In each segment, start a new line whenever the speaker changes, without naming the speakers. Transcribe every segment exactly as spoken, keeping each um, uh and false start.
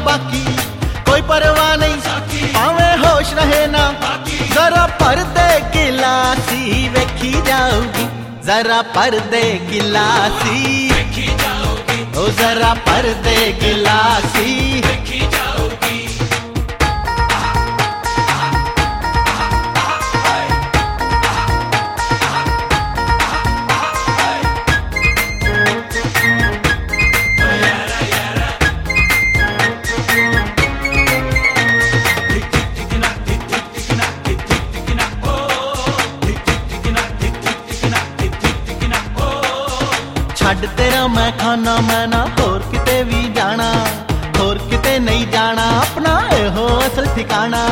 बाकी कोई परवाह नहीं, पावे होश रहे ना, जरा पर्दे गिलासी वेखी जाऊगी, जरा पर्दे गिलासी वेखी जाऊगी, ओ जरा पर्दे गिलासी वेखी जाऊगी। छड़ तेरा मैं खाना मैं ना होर किते भी जाना, होर किते नहीं जाना, अपना हो असल ठिकाना।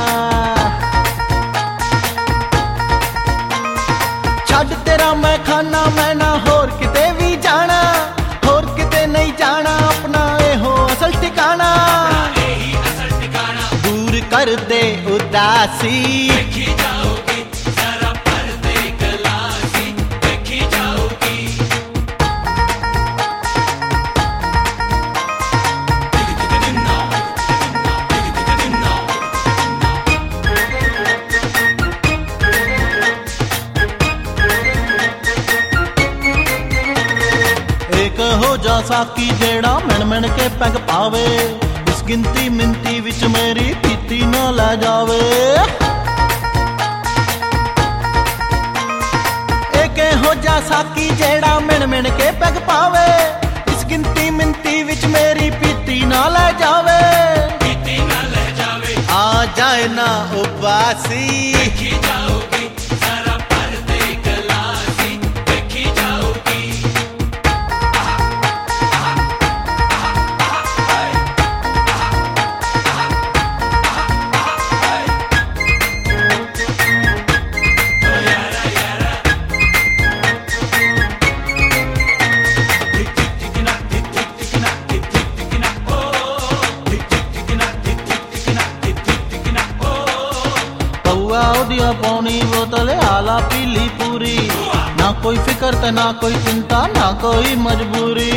छड़ तेरा मैं खाना मैं ना होर किते भी जाना, होर किते नहीं जाना, अपना हो असल ठिकाना। दूर कर दे उदासी वेखी जाओगी, जरा पर्दे गिलासी वेखी जाओगी। हो जा साकी जेड़ा मिन मिन के पैग पावे, इस गिनती मिनती विच मेरी पीती ना लै जावे। एक हो जा साकी जेड़ा मिन मिन के पैग पावे, इस गिनती मिनती विच मेरी पीती ना लै जावे, पीती ना लै जावे। आ जाए ना उबासी वेखी जाओगी, जरा पर्दे गिलासी वेखी जाओगी। दिया पौनी बोतल आला पीली पूरी, ना कोई फिक्र ते ना कोई चिंता ना कोई मजबूरी।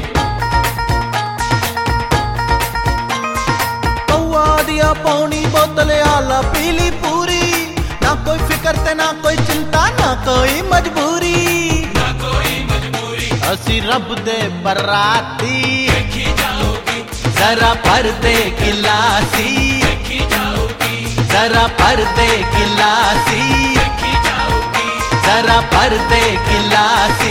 पौआ दिया पौनी बोतल आला पीली पूरी, ना कोई फिक्र ते ना कोई चिंता ना कोई मजबूरी, ना कोई मजबूरी। असी रब दे बराती वेखी जाओगी, जरा पर्दे गिलासी वेखी जाओगी, जरा पर्दे गिलासी वेखी जाओगी, जरा पर्दे गिलासी।